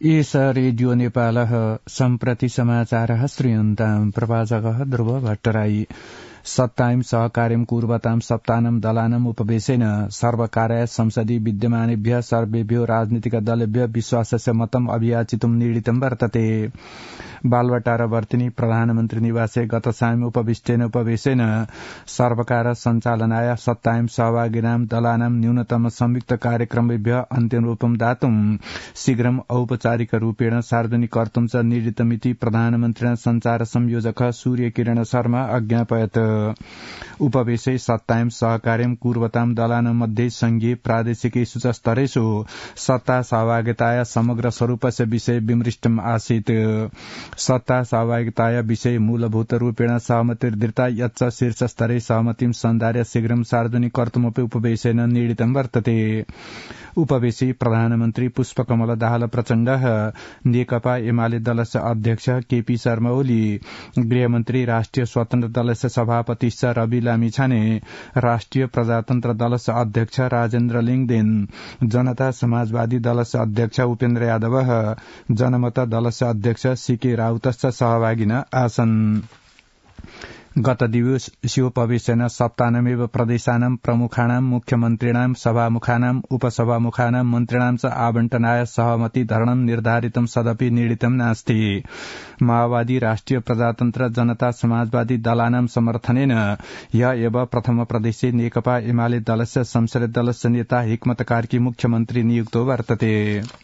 S radio नेपालः सम्प्रति समाचारः श्रूयन्ताम् प्रवाचकः ध्रुव भट्टराई सत्ताइम सहकार्यं कुर्वतां सप्तानं दलानम् उपवेशेन सर्वकाराय संसदि विद्यमानेभ्यः सर्वेभ्यो राजनीतिक दलेभ्यः विश्वासस्य मतम् अभियाचितुम् नीडितं वर्तते। बालवाटार वर्तिनी प्रधानमन्त्री निवासे गत सायं उपवेशेन सर्वकार सञ्चालनाय सत्ताइम सहभागिनां दलानां न्यूनतम संयुक्त कार्यक्रमेभ्यः अन्तिम रूपं दातुं शीघ्रं औपचारिक रूपेण सार्वजनिक कर्तुं च नीडितमिति प्रधानमन्त्रिणा संचार संयोजक सूर्यकिरण शर्मा अज्ञापयत्। उपवेशे सत्ताइम सहकार्यं कुर्वतां दलानां मध्ये संघीय प्रादेशिकेषु च स्तरेषु सत्ता सहभागिताय समग्र स्वरूपस्य विषय विमृष्टम् आसीत्। सत्ता सहभागिताय विषय मूलभूत रूपेण सहमतिर्दृता यच्च शीर्ष स्तरे सहमतिं सन्धार्य शीघ्रं सार्वजनिक कर्तुमपि उपवेशेन नीडितं वर्तते। उपवेशी प्रधानमन्त्री पुष्पकमल दाहाल प्रचण्डः नेकपा एमाले दलस्य अध्यक्ष केपी शर्मा ओली गृहमन्त्री राष्ट्रिय स्वतन्त्र दलस्य सभापति रवि लामिछाने राष्ट्रिय प्रजातन्त्र दलस्य अध्यक्ष राजेन्द्र लिङदेन जनता समाजवादी दलस्य अध्यक्ष उपेन्द्र यादवः जनमत दलस्य अध्यक्ष सीके राउतश्च सहभागिन आसन्। गत दिवसीयोपवेशेन सप्तानमेव प्रदेशानां प्रमुखाणां मुख्यमन्त्रिणां सभामुखानां उपसभामुखानां मन्त्रिणां च आवण्टनाय सहमति धरणं निर्धारितं सदपि नीडितं नास्ति। माओवादी राष्ट्रिय प्रजातन्त्र जनता समाजवादी दलानां समर्थनेन ह्य एव प्रथम प्रदेशे नेकपा एमाले दलस्य संसदीय दलस्य नेता हिक्मत कार्की मुख्यमन्त्री नियुक्तो वर्तते।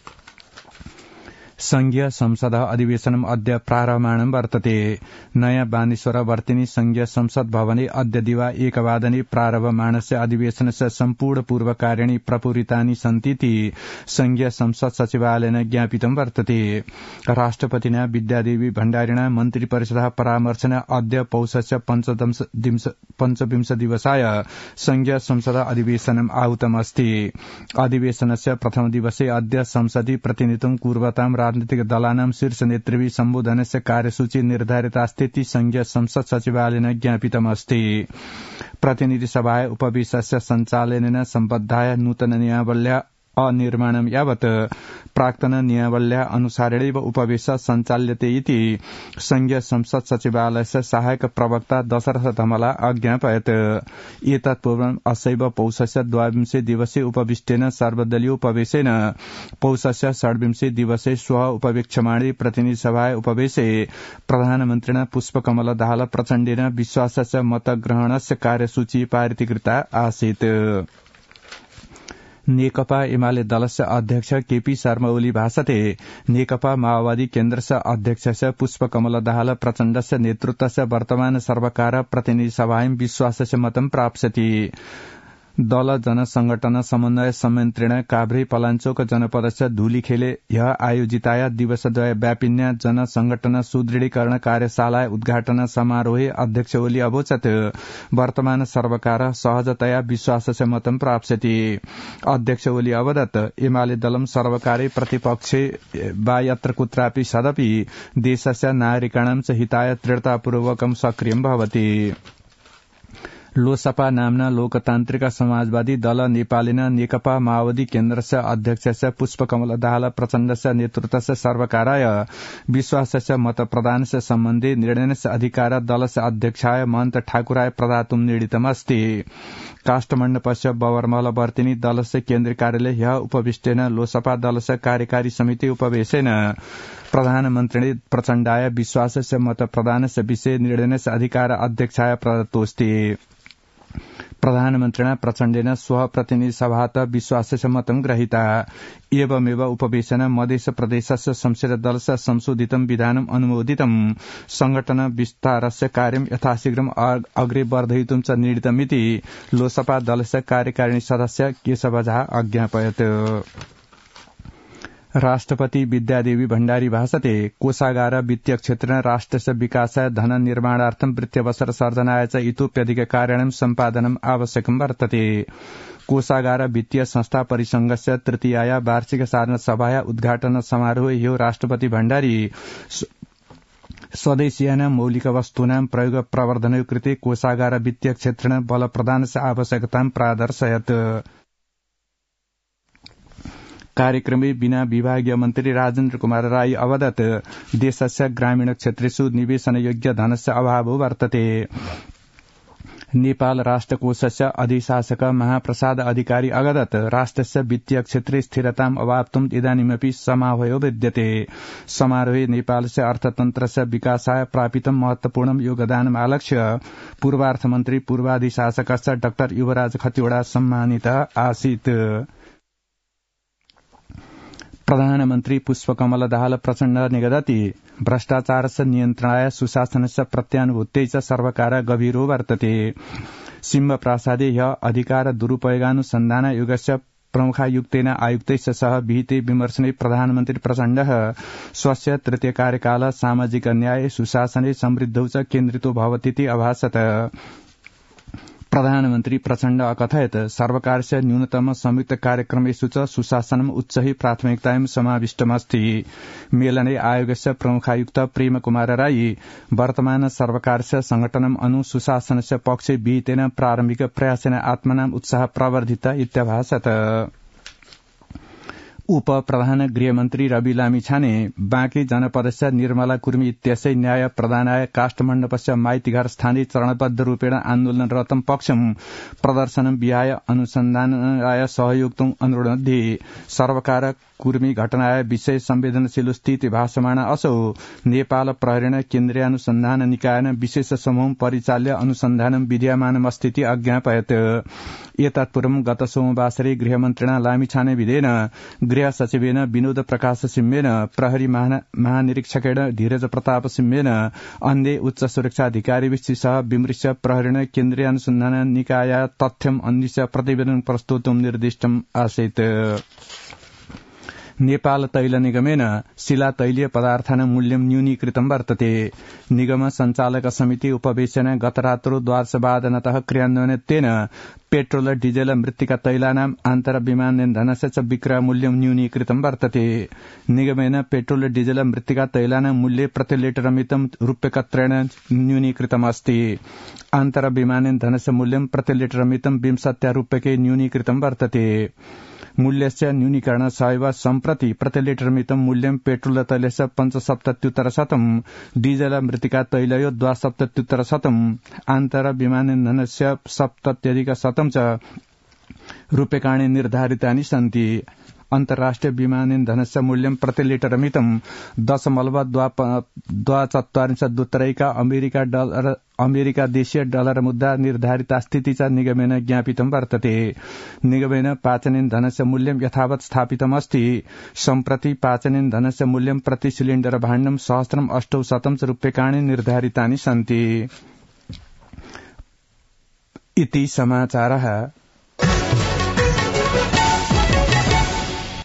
संघीय संसद अधिवेशनम् अद्य प्रारम्भमाणं वर्तते। नयाँ बानेश्वर वर्तिनी संघीय संसद भवने अद्य दिवा 1:00 प्रारम्भमाणस्य अधिवेशनस्य सम्पूर्ण पूर्वकार्याणि प्रपूरितानि सन्तीति संघीय संसद सचिवालयेन ज्ञापितं वर्तते। राष्ट्रपतिना विद्यादेवी भण्डारिणा मन्त्रिपरिषदः परामर्शेन अद्य पौषस्य पञ्चविंश दिवसाय संघीय संसद अधिवेशनम् आहूतमस्ति। अधिवेशनस्य प्रथम दिवसे अद्य संसदि प्रतिनिधित्वं कुर्वतां राजनीतिक दलानां शीर्ष नेतृभिः सम्बोधनस्य कार्यसूची निर्धारितास्तीति संघीय संसद सचिवालयेन ज्ञापितमस्ति। प्रतिनिधि सभाय उपवेशस्य सञ्चालनेन सम्बद्धाय नूतन नियमावल्या अनिर्माणं यावत् प्राक्तन नियमावल्या अनुसारेणैव उपवेश सञ्चाल्यते इति संघीय संसद सचिवालयस्य सहायक प्रवक्ता दशरथ धमला अज्ञापयत्। एतत् पूर्वम् असैव पौषस्य 22 दिवसे उपविष्टेन सर्वदलीय उपवेशेन पौषस्य 26 दिवसे श्वः उपवेक्ष्यमाणे प्रतिनिधि सभाय उपवेशे प्रधानमन्त्रिणा पुष्पकमल दाहाल प्रचण्डेन विश्वासस्य मतग्रहणस्य कार्यसूची पारितीकृता आसीत्। नेकपा एमाले दलस्य अध्यक्ष केपी शर्मा ओली भाषते नेकपा माओवादी केन्द्रस्य अध्यक्षस्य पुष्पकमल दाहाल प्रचण्डस्य नेतृत्वस्य वर्तमान सर्वकार प्रतिनिधि सभायां विश्वासस्य मतं प्राप्स्यति। दल जनसंघटन समन्वय संयन्त्रेण काभ्रे पलाञ्चोक जनपदस्य धूलीखेले ह्य आयोजिताय दिवसद्वय व्यापिन्या जनसंघटन सुदृढीकरण कार्यशाला उद्घाटन समारोहे अध्यक्ष ओली अवोचत् वर्तमान सर्वकार सहजतया विश्वासस्य मतं प्राप्स्यति। अध्यक्ष ओली अवदत् एमाले दलं सर्वकारे प्रतिपक्षे वा यत्र कुत्रापि सदपि देशस्य नागरिकाणां च हिताय दृढतापूर्वकं सक्रियं भवति। लोसपा नाम्ना लोकतान्त्रिक समाजवादी दल नेपालेन नेकपा माओवादी केन्द्रस्य अध्यक्षस्य पुष्पकमल दाहाल प्रचण्डस्य नेतृत्वस्य सर्वकाराय विश्वासस्य मतप्रदानस्य सम्बन्धे निर्णयस्य अधिकार दलस्य अध्यक्षाय महन्त ठाकुराय प्रदातुं नीडितमस्ति। काष्ठमण्डपस्य बवरमहल वर्तिनी दलस्य केन्द्रीय कार्यालय ह्य उपविष्टेन लोसपा दलस्य कार्यकारी समिति उपवेशेन प्रधानमन्त्रिणे प्रचण्डाय विश्वासस्य मतप्रदानस्य विषये निर्णयस्य अधिकार अध्यक्षाय प्रदत्तोऽस्ति। प्रधानमन्त्रिणा प्रचण्डेन स्वः प्रतिनिधि सभात विश्वासस्य मतं ग्रहीता। एवमेव उपवेशन मध्य प्रदेशस्य संसदीय दलस्य संशोधितं विधानम् अनुमोदितं संघटन विस्तारस्य कार्यं यथाशीघ्रम् अग्रे वर्धयितुं च नीडितमिति लोसपा दलस्य कार्यकारिणी सदस्य केशव झा अज्ञापयत्। राष्ट्रपति विद्यादेवी भण्डारी भाषते कोषागार वित्तीय क्षेत्रेण राष्ट्रस्य विकासाय धन निर्माणार्थं वित्तीयवसर सर्जनाय च इतोप्यधिक कार्याणां सम्पादनम् आवश्यकं वर्तते। कोषागार वित्तीय संस्था परिसंघस्य तृतीयाया वार्षिक साधारण सभाया उद्घाटन समारोहे ह्यो राष्ट्रपति भण्डारी स्वदेशीयानां मौलिक वस्तूनां प्रयोग प्रवर्धनयो कृते कोषागार वित्तीय क्षेत्रेण बल प्रदानस्य आवश्यकतां प्रादर्शयत्। कार्यक्रमे बिना विभागीय मन्त्री राजेन्द्र कुमार राई अवदत् देशस्य ग्रामीण क्षेत्रेषु निवेशनयोग्य धनस्य अभावो वर्तते। नेपाल राष्ट्रकोषस्य अधिशासक महाप्रसाद अधिकारी अगदत् राष्ट्रस्य वित्तीय क्षेत्रे स्थिरताम् अभावतुम् इदानीमपि समावयो विद्यते। समारोहे नेपालस्य अर्थतन्त्रस्य विकासाय प्रापितं महत्वपूर्णं योगदानम् आलक्ष्य पूर्वार्थमन्त्री पूर्वाधिशासकस्य डाक्टर युवराज खतिवड़ा सम्मानित आसीत्। प्रधानमन्त्री पुष्पकमल दाहाल प्रचण्ड निगदति भ्रष्टाचारस्य नियन्त्रणाय सुशासनस्य प्रत्यानुभूत्यै च सर्वकार गभीरो वर्तते। सिंह प्रासादे ह्य अधिकार दुरुपयोगानुसन्धान युगस्य प्रमुखायुक्तेन आयुक्तैश्च सह विहिते विमर्शने प्रधानमन्त्री प्रचण्डः स्वस्य तृतीय कार्यकाल सामाजिक न्याय सुशासने समृद्धौ च केन्द्रितो भवतीति अभाषत। प्रधानमन्त्री प्रचण्ड अकथयत् सर्वकारस्य न्यूनतम संयुक्त कार्यक्रमेषु च सुशासनम् उच्चैः प्राथमिकतायां समाविष्टमस्ति। मेलने आयोगस्य प्रमुखायुक्त प्रेम कुमार राई वर्तमान सर्वकारस्य संघटनम् अनु सुशासनस्य पक्षे विहितेन प्रारम्भिक प्रयासेन आत्मनाम् उत्साह प्रवर्धित इत्यभाषत। उप प्रधान गृहमन्त्री रवि लामिछाने बाँके जनपदस्य निर्मला कुर्मी इत्यस्यै न्याय प्रदानाय काष्ठमण्डपस्य माइतीघर स्थाने चरणबद्ध रूपेण आन्दोलनरतं पक्षं प्रदर्शनं विहाय अनुसन्धानाय सहयोक्तुं अनुरोधमध्ये सर्वकार कुर्मी घटनाय विषय संवेदनशील स्थिति भाषमाण असौ नेपाल प्रहरीण केन्द्रीय अनुसन्धान निकायन विशेष समूह परिचाल्य अनुसन्धानं विद्यमानमस्तीति अज्ञापयत्। एतत्पूर्वं गत सोमवासरे गृहमन्त्रिणा लामिछाने विधेन गृह सचिवेन विनोद प्रकाश सिम्मेन प्रहरी महानिरीक्षकेण धीरज प्रताप सिम्मेन अन्य उच्च सुरक्षाधिकारीभिः सह विमृश्य प्रहरीण केन्द्रीय अनुसन्धान निकाय तथ्यम् अन्विष्य प्रतिवेदन प्रस्तुतुं निर्दिष्टम् आसीत्। नेपाल तैल निगमेन शिला तैलीय पदार्थानां मूल्यं न्यूनीकृतं वर्तते। निगम संचालक समिति उपवेशन गतरात्रौ द्वादशवादनतः क्रियान्वयनेन पेट्रोल डीजेल मृत्तिका तैलानाम् आन्तर् विमान इन्धनस्य च विक्रय मूल्यं न्यूनीकृतं वर्तते। निगमेन पेट्रोल डीजेल मृत्तिका तैलानां मूल्ये प्रति लिटर मितं रूप्यकत्रेण न्यूनीकृतमस्ति। आन्तर् विमान इन्धनस्य मूल्यं प्रति लिटर मितं 20 रूप्यके न्यूनीकृतं वर्तते। मूल्यस्य न्यूनीकरण सहैव सम्प्रति प्रति लिटर मितं मूल्यं पेट्रोल तैलस्य 75% डीजेल मृत्तिका तैलयो 72% आन्तर् विमान इन्धनस्य 70% च रूप्यकाणि निर्धारितानि सन्ति। अन्तर्राष्ट्रिय विमान इन्धनस्य मूल्यं प्रति लिटर मितं 0.242 अमेरिका देशीय डलर मुद्रा निर्धारित स्थिति च निगमेन ज्ञापितं वर्तते। निगमेन पाचन इन्धनस्य मूल्यं यथावत् स्थापितमस्ति। सम्प्रति पाचन इन्धनस्य मूल्यं प्रति सिलिण्डर भाण्डं 1,800 रूप्यकाणि निर्धारितानि सन्ति। इति समाचारः।